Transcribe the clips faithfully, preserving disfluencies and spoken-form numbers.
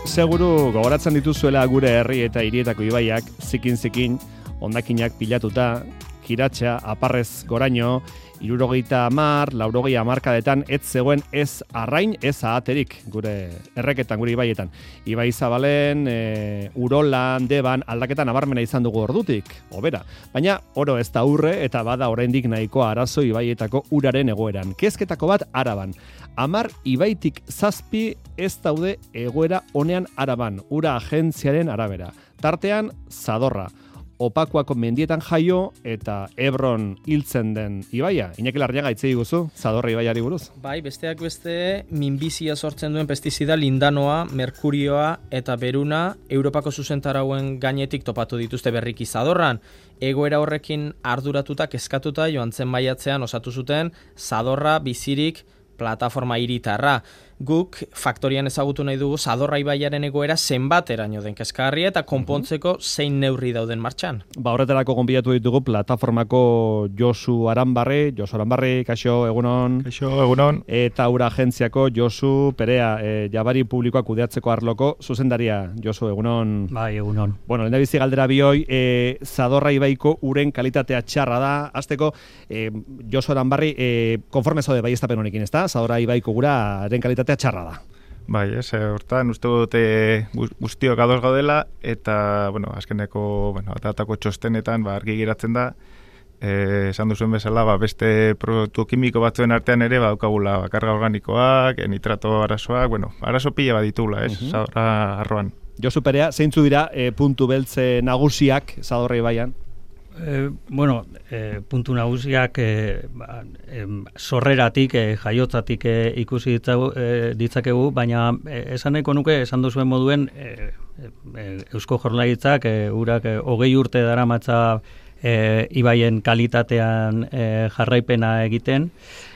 seguru gogoratzen dituzuela gure herri eta hirietako ibaiak zikin-zikin, hondakinak pilatuta, kiratxa, aparrez goraino, hirurogeita hamar, laurogei hamarkadetan ez zegoen ez arrain, ez ahaterik gure erreketan, gure ibaietan. Ibai Zabalen, e, Urolan, Deban, aldaketan nabarmena izan dugu ordutik, obera. Baina oro ez da urre eta bada oraindik nahiko arazo ibaietako uraren egoeran. Kezketako bat Araban. Hamar ibaitik zazpi ez daude egoera honean Araban, ura agentziaren arabera. Tartean, Zadorra. Opakuako mendietan jaio eta Ebron hiltzen den ibaia. Iñaki Larrañaga hitz egin guzu, Zadorra ibaiari buruz. Bai, besteak beste minbizia sortzen duen pestizida lindanoa, merkurioa eta beruna Europako zuzentarauen gainetik topatu dituzte berriki Zadorran. Egoera horrekin arduratuta kezkatuta joan zen maiatzean osatu zuten Zadorra bizirik plataforma hiritarra. Guk faktorian ezagutu nahi dugu Zadorra ibaiaren egoera zenbateraino den kezkagarria eta konpontzeko zein neurri dauden martxan. Ba, horretarako gonbidatu ditugu plataformako Josu Aranbarri, Josu Aranbarri, kaixo, egunon. Kaixo, egunon. Eta ura agentziako Josu Perea, e, jabari publikoak kudeatzeko arloko zuzendaria. Josu, egunon. Bai, egunon. Bueno, lenda bizi galdera bioi, e, Zadorra ibaiko uren kalitatea txarra da. Azteko, e, Josu Aranbarri, e, konforme zaude bai estapen honekin, ez da? Zadorra ibaiko uraren kalitatea txarra da. Bai, ez, hortan uste dute guztiok ados gaudela eta, bueno, azkeneko, bueno, atatako txostenetan ba, argi geratzen da, eh, esan duzuen bezala, ba, beste produktu kimiko batzuen artean ere, ba, daukagula ba, karga organikoak, nitrato arazoak, bueno, arazo pila bat ditugula, ez, uh-huh. Zadorra arroan. Josu Perea, zeintzu dira e, puntu beltze nagusiak Zadorra ibaian? Eh, bueno, eh, puntu nagusiak eh, ba, eh, sorreratik, eh, jaiotzatik eh, ikusi ditzagu, eh, ditzakegu, baina eh, esan nahiko nuke, esan duzuen moduen, eh, eh, Eusko Jaurlaritzak eh, urak eh, hogei urte daramatza eh, ibaien kalitatean eh, jarraipena egiten,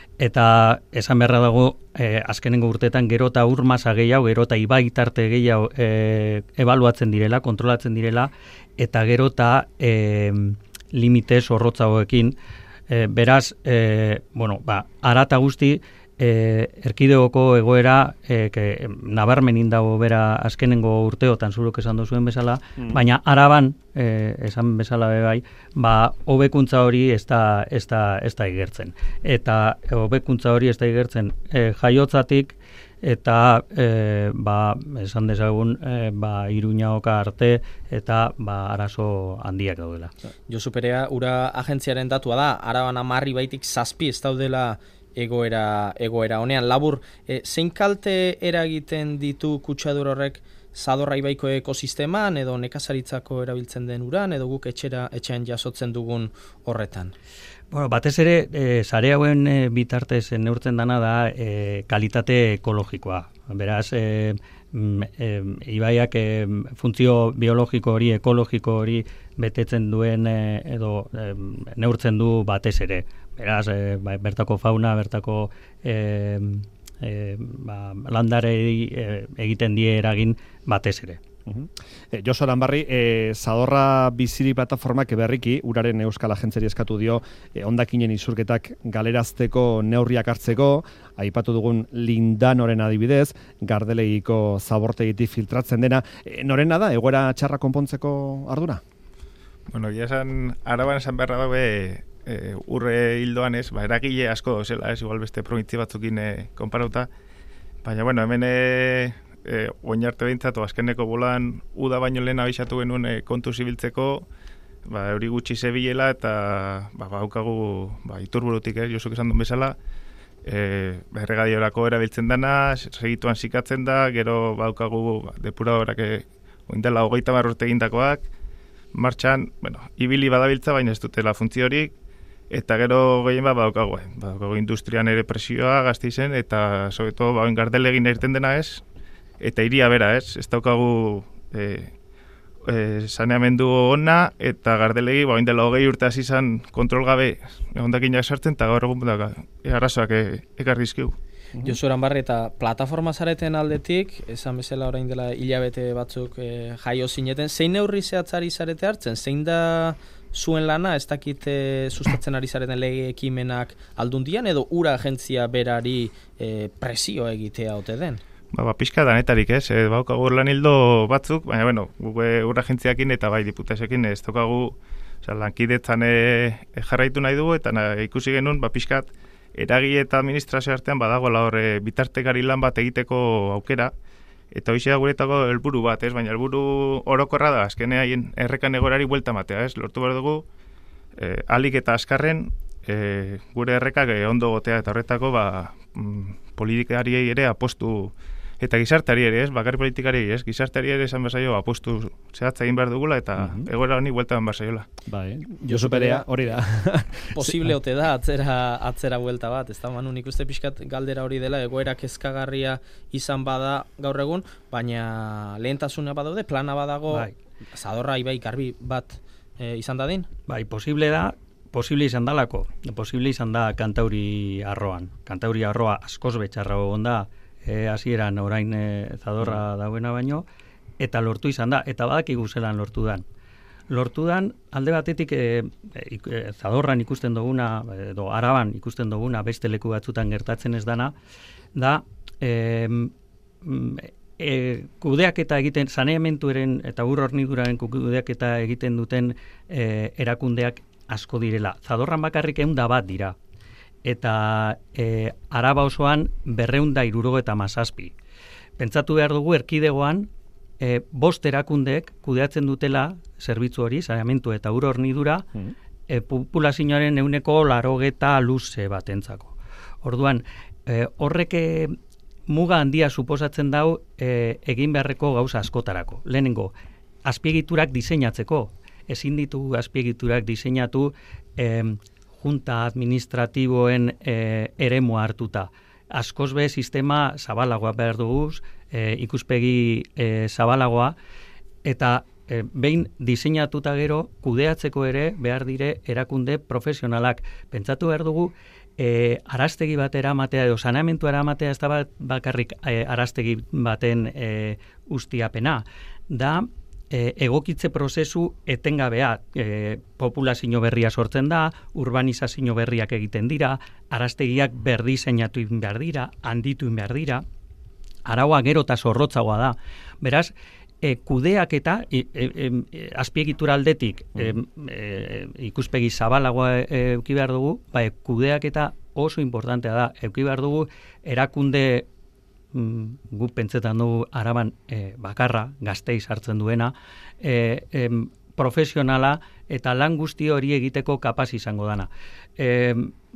eta esan beharra dago, eh, azkenengo urteetan gero eta ur masa gehiago, gero eta ibai tarte gehiago eh, ebaluatzen direla, kontrolatzen direla, eta gero eta eh, limite zorrotzagoekin. E, beraz, e, bueno, ba, arata guzti, e, erkidegoko egoera e, ke, nabarmenin dago bera azkenengo urteotan zuruk esan duzuen bezala, mm. baina Araban, e, esan bezala bai, ba, hobekuntza hori ez da, ez da, ez da igertzen. Eta hobekuntza hori ez da igertzen e, jaiotzatik, eta e, ba, esan dezagun e, ba, Iruñaoka arte eta ba, arazo handiak daudela. Josu Perea, ura agentziaren datua da, Araban hamar ibaitik zazpi ez daudela egoera, egoera honean. Labur, e, zein kalte eragiten ditu kutsadura horrek Zadorra ibaiko ekosisteman edo nekazaritzako erabiltzen den uran edo guk etxera, etxean jasotzen dugun horretan? Bueno, batez ere, e, sare hauen e, bitartez neurtzen dana da e, kalitate ekologikoa. Beraz, e, e, ibaiak e, funtzio biologiko hori, ekologiko hori betetzen duen e, edo e, neurtzen du batez ere. Beraz, e, ba, bertako fauna, bertako e, e, ba, landarei e, egiten die eragin batez ere. Uh-huh. E, Josu Aranbarri, e, Zadorra biziri plataformak berriki uraren Euskal Agentziari eskatu dio e, hondakinen isurketak galerazteko neurriak hartzeko, aipatu dugun lindanoren adibidez, gardelegiko zabortegitik filtratzen dena. E, norena da, egoera txarra konpontzeko ardura? Bueno, ya esan, Araban esan beharra daue e, urre hildoan ez, ba, eragile asko dozela, ez, igual beste provintzi batzukin e, konparauta, baina, bueno, hemen e, E, oin arte behintzatu, azkeneko bolan uda baino lehen abixatu genuen e, kontu zibiltzeko, ba, euri gutxi zebilela eta ba, baukagu ba, iturburutik, eh, Josuk esan duen bezala, e, erregadiorako erabiltzen dana, segituan zikatzen da, gero baukagu ba, depuradorak e, oindela hogeita marrurte egindakoak, martxan, bueno, ibili badabiltza, baina ez dutela funtziorik, eta gero gehien bat baukagu, eh, baukagu industrian ere presioa gazteizen, eta sobeto ba, gardelegin irten dena ez, eta iria bera, ez? Ez daukagu e, e, saneamendu ona, eta gardelegi, ba, dela hogei urte hasi izan kontrol gabe hondakinak sartzen, eta gaur egun da, e, arazoak e, ekarrizkiu. Josu Aranbarri, eta plataforma zareten aldetik, esan bezala orain dela hilabete batzuk e, jaio zineten, zein neurri zehatzari zarete hartzen? Zein da zuen lana, ez dakite sustatzen ari zareten lege ekimenak aldundian, edo ura agentzia berari e, presio egitea ote den? Ba, ba pixka danetarik, ez? E, baukagu lan hildo batzuk, baina, bueno, gure ur agentziakin eta bai diputazioekin ez daukagu, oza, lankidetzan e, e jarraitu nahi dugu, eta na, ikusi genuen, ba, pixkat, eragile eta administrazio artean badagoela hor e, bitartekari lan bat egiteko aukera, eta hoxe da guretako helburu bat, ez? Baina helburu orokorra da, azkenean errekan egorari buelta matea, ez? Lortu behar dugu, e, alik eta azkarren, e, gure errekak e, ondo gotea, eta horretako, ba, mm, politikariei ere apostu, eta gizartari ere, ez? Bakar politikari, ez? Gizartari ere esan bezaio apostu zehatza egin behar dugula, eta uh -huh. egoera honi buelta behar zaiola. Bai, Josu Perea, hori da. Posible ote da, atzera, atzera buelta bat, ez da, Manu, nik uste pixkat galdera hori dela, egoera kezkagarria izan bada gaur egun, baina lehentasuna badaude, plana badago, bai. Zadorra ibai garbi bat e, izan dadin? Bai, posible da, posible izan dalako, posible izan da Kantauri arroan. Kantauri arroa askoz betxarra egon da, e, hasieran orain e, Zadorra mm. dauena baino, eta lortu izan da, eta badakigu zelan lortu dan. Lortu dan, alde batetik e, e, Zadorran ikusten duguna, edo Araban ikusten duguna, beste leku batzutan gertatzen ez dana, da, e, e, kudeaketa egiten, saneamentuaren eta ur horniduraren kudeaketa egiten duten e, erakundeak asko direla. Zadorran bakarrik ehunda bat dira. Eta e, Araba osoan berreunda irurogo eta mazazpi. Pentsatu behar dugu erkidegoan e, bost erakundeek kudeatzen dutela zerbitzu hori, saneamentu eta ur hornidura, mm. e, populazioaren euneko larogeta luze batentzako. Orduan, e, horrek e, muga handia suposatzen dau e, egin beharreko gauza askotarako. Lehenengo, azpiegiturak diseinatzeko. Ezin ditu azpiegiturak diseinatu e, junta administratiboen e, eremua hartuta. Askoz be sistema zabalagoa behar dugu, e, ikuspegi e, zabalagoa, eta e, behin diseinatuta gero, kudeatzeko ere behar dire erakunde profesionalak. Pentsatu behar dugu, e, arastegi bat eramatea, edo saneamentu eramatea, ez da bat bakarrik e, arastegi baten e, ustiapena. Da, E, egokitze prozesu etengabea, e, populazio berria sortzen da, urbanizazio berriak egiten dira, arastegiak berdiseinatu behar dira, handitu behar dira, araua gero eta zorrotzagoa da. Beraz, e, kudeak eta e, e, e, azpiegitura aldetik e, e, ikuspegi zabalagoa e, euki behar dugu, ba, e, kudeak eta oso importantea da, euki behar dugu erakunde guk pentsetan dugu Araban e, bakarra, Gasteiz hartzen duena, e, e, profesionala eta lan guzti hori egiteko kapaz izango dana. E,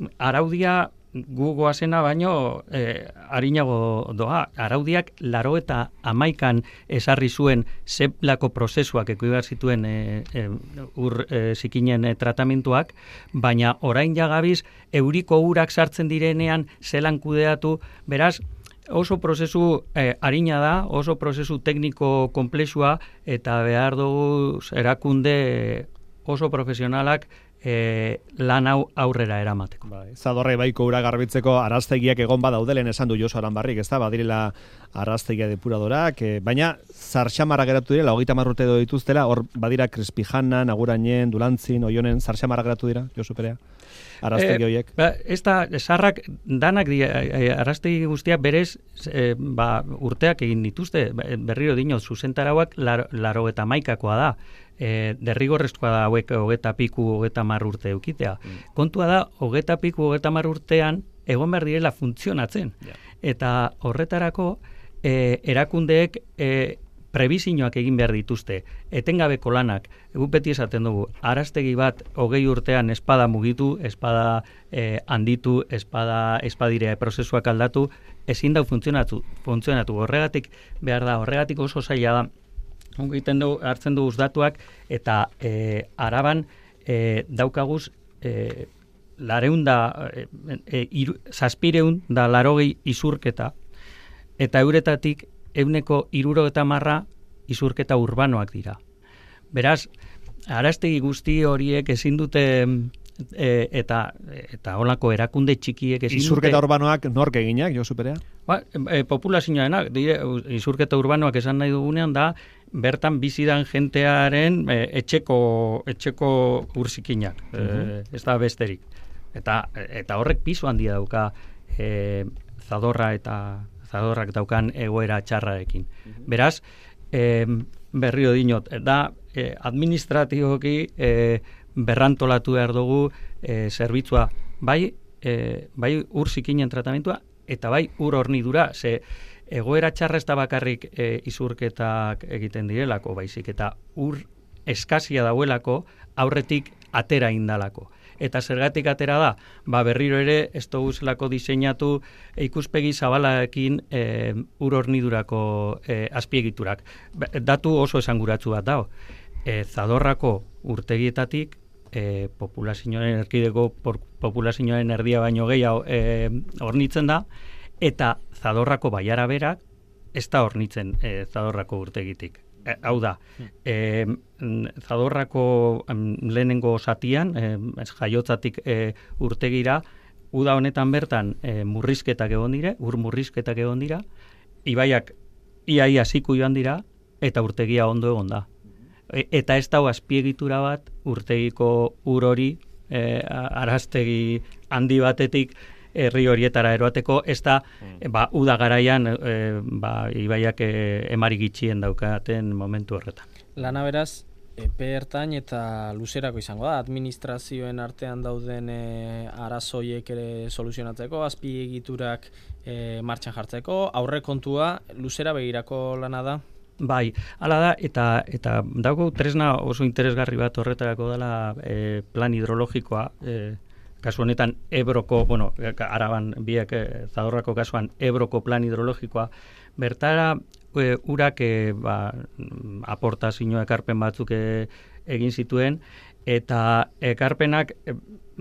araudia gu goazena baino e, harinago doa. Araudiak laro eta amaikan esarri zuen zeplako prozesuak ekuibar zituen e, e, ur e, zikinen e, tratamentuak, baina orain jagabiz euriko urak sartzen direnean zelan kudeatu, beraz, oso prozesu eh, harina da, oso prozesu tekniko konplexua, eta behar dugu erakunde oso profesionalak eh, lan hau aurrera eramateko. Bai, Zadorra ibaiko ura garbitzeko araztegiak egon badaudelen esan du Josu Aranbarrik, ez da, badirela araztegia depuradorak, eh, baina zarxamarra geratu direla, hogeita marrute edo dituztela, hor badira Krispijanan, Agurainen, Dulantzin, Oionen, zarxamarra geratu dira, Josu Perea? Araztegi horiek. E, ba, ez da, sarrak danak di, e, araztegi guztiak berez e, ba, urteak egin dituzte, berriro dino, zuzentarauak laro, laro eta maikakoa da. E, derrigorrezkoa da hauek hogeta piku, hogeta mar urte eukitea. Mm. Kontua da, hogeta piku, hogeta mar urtean egon behar direla funtzionatzen. Yeah. Eta horretarako e, erakundeek e, prebizioak egin behar dituzte, etengabeko lanak, egu beti esaten dugu, araztegi bat hogei urtean espada mugitu, espada eh, handitu, espada espadire prozesuak aldatu, ezin dau funtzionatu, funtzionatu. Horregatik behar da, horregatik oso zaila da, egiten du, hartzen du datuak, eta eh, Araban eh, daukaguz eh, lareunda, eh, eh, iru, zazpireun da larogei izurketa, eta euretatik euneko iruro eta marra izurketa urbanoak dira. Beraz, araztegi guzti horiek ezin dute e, eta eta holako erakunde txikiek ezin dute... Izurketa urbanoak nork eginak, Josu Perea? Ba, e, populazioarenak, dire, izurketa urbanoak esan nahi dugunean da, bertan bizidan jentearen e, etxeko etxeko urzikinak, uh -huh. e, ez da besterik. Eta, eta horrek pisu handia dauka e, Zadorra eta zadorrak daukan egoera txarrarekin. Beraz, e, berrio dinot, da e, administratiboki e, berrantolatu behar dugu e, zerbitzua, bai, e, bai ur zikinen tratamentua, eta bai ur hornidura, ze egoera txarra ez da bakarrik e, izurketak egiten direlako, baizik, eta ur eskazia dauelako aurretik atera indalako. Eta zergatik atera da, ba berriro ere ez dugu zelako diseinatu ikuspegi zabalaekin e, ur hornidurako e, azpiegiturak. Datu oso esanguratsu bat dago. E, Zadorrako urtegietatik e, populazioaren erkideko populazioaren erdia baino gehiago e, hornitzen da, eta Zadorrako baiara berak ez da hornitzen e, Zadorrako urtegitik. E, hau da, e, Zadorrako em, lehenengo zatian, e, jaiotzatik e, urtegira, uda honetan bertan e, murrizketak egon dire, ur murrizketak egon dira, ibaiak iaia ziku joan dira, eta urtegia ondo egon da. E, eta ez dago azpiegitura bat urtegiko ur hori e, araztegi handi batetik herri horietara eroateko, ez da, ba, uda garaian e, ba, ibaiak e, emari gitxien daukaten momentu horretan. Lana beraz, epe ertain eta luzerako izango da, administrazioen artean dauden e, arazoiek ere soluzionatzeko, azpiegiturak e, martxan jartzeko, aurrekontua luzera begirako lana da? Bai, hala da, eta eta dago tresna oso interesgarri bat horretarako dela e, plan hidrologikoa, e, kasu honetan Ebroko, bueno, Araban biek e, Zadorrako kasuan Ebroko plan hidrologikoa, bertara e, urak e, ba, aportazio ekarpen batzuk e, egin zituen, eta ekarpenak e,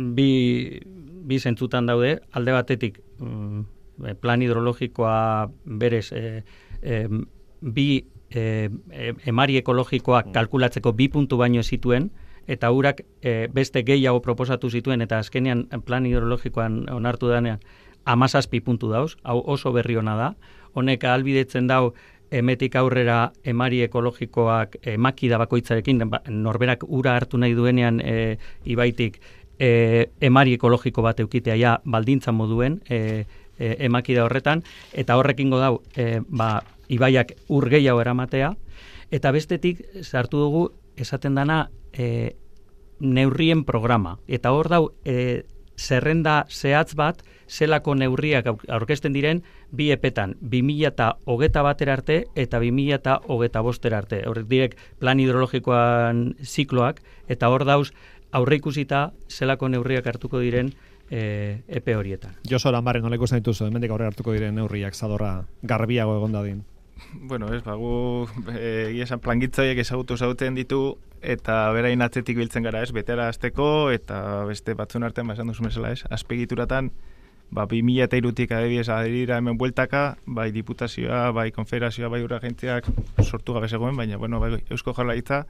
bi, bi zentzutan daude, alde batetik mm, plan hidrologikoa berez e, e, bi e, e, emari ekologikoak kalkulatzeko bi puntu baino zituen, eta urak e, beste gehiago proposatu zituen, eta azkenean plan hidrologikoan onartu denean hamazazpi puntu dauz, hau oso berri ona da. Honek ahalbidetzen dau emetik aurrera emari ekologikoak emakida bakoitzarekin, norberak ura hartu nahi duenean e, ibaitik e, emari ekologiko bat eukitea ja baldintza moduen e, e, emakida horretan, eta horrekingo dau e, ba, ibaiak ur gehiago eramatea, eta bestetik sartu dugu esaten dana e, neurrien programa. Eta hor dau e, zerrenda zehatz bat, zelako neurriak aurkezten diren bi epetan, bi mila hogeita batera arte eta bi mila hogeita bostera arte. Horrek direk plan hidrologikoan zikloak, eta hor dauz aurreikusita zelako neurriak hartuko diren e, epe horietan. Josu Aranbarri, nola ikusten dituzu, hemendik aurrera hartuko diren neurriak Zadorra garbiago egon dadin? Bueno, ez, bagu egia esan plangitzaiek ezagutu zauten ditu, eta berain atzetik biltzen gara, ez, betera azteko, eta beste batzun artean, ba, esan duzu mesela, ez, azpegituratan, ba, bi mila eta irutik adibidez adherira hemen bueltaka, bai diputazioa, bai konfederazioa, bai uragentziak sortu gabe zegoen, baina, bueno, bai, Eusko Jaurlaritza,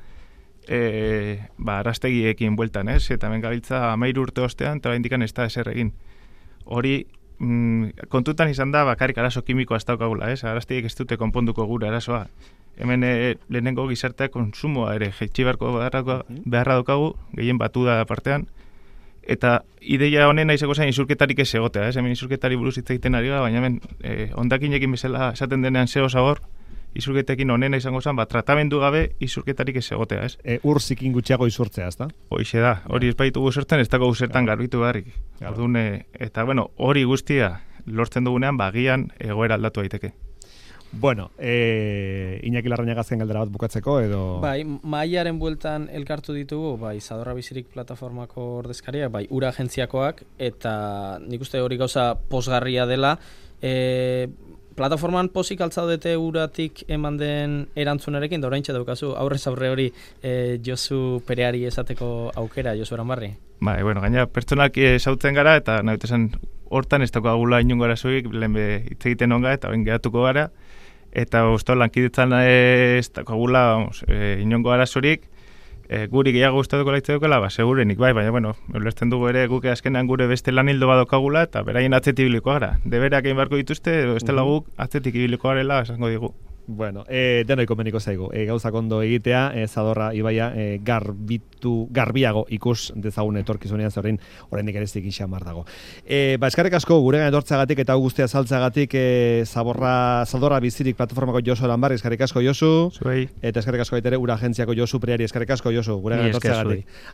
e, ba, araztegiekin bueltan, ez, eta hemen gabiltza hamairu urte ostean, eta indikan ez da ezer egin. Hori, mm, kontutan izan da, bakarrik arazo kimikoa ez daukagula, ez, araztegiek ez dute konponduko gure arazoa. Hemen e, lehenengo gizartea konsumoa ere jaitsi beharko beharra daukagu, gehien batu da partean, eta ideia honen naizeko zain izurketarik ez egotea, ez, hemen izurketari buruz hitz egiten ari gara, baina hemen e, ondakinekin bezala esaten denean zeo zagor, izurketekin honena izango zen, ba, tratamendu gabe izurketarik ez egotea, ez? E, ur zikin gutxiago izurtzea, ez da? Hoixe da, hori ez baitugu zertzen, ez dago zertan garbitu beharrik. Orduan, eta bueno, hori guztia lortzen dugunean, bagian egoera aldatu daiteke. Bueno, e, Iñaki Larrañagazken galdera bat bukatzeko, edo... Bai, mahaiaren bueltan elkartu ditugu, bai, Zadorra Bizirik plataformako ordezkariak, bai, ura agentziakoak, eta nik uste hori gauza posgarria dela, e, plataforman pozik altzaudete uratik eman den erantzunarekin, da oraintxe daukazu, aurrez aurre hori e, Josu Pereari esateko aukera, Josu Aranbarri? Bai, bueno, gaina pertsonak esautzen gara, eta nahi esan hortan ez daukagula inongo arazoik, lehen be hitz egiten onga, eta ben geratuko gara, eta usto lankidetzan ez daukagula, vamos, e, inongo arazorik, e, guri gehiago gustatuko laitze dukela, ba, segurenik, bai, baina, bueno, ulertzen dugu ere guk azkenean gure beste lan hildo badokagula, eta beraien atzetik ibiliko gara. Deberak egin beharko dituzte, edo ez dela guk atzetik ibiliko garela, esango digu. Bueno, e, deno ikomeniko zaigu. E, gauzak ondo egitea, e, Zadorra ibaia e, garbitu, garbiago ikus dezagun etorkizunean zegoen oraindik ere zikin xamar dago. E, ba, eskarrik asko guregan etortzagatik eta guztia saltzagatik e, Zaborra, Zadorra bizirik plataformako Josu Aranbar, eskarrik asko Josu. Zuei. Eta eskarrik asko baitere ura agentziako Josu Preari, eskarrik asko Josu, guregan etortzagatik.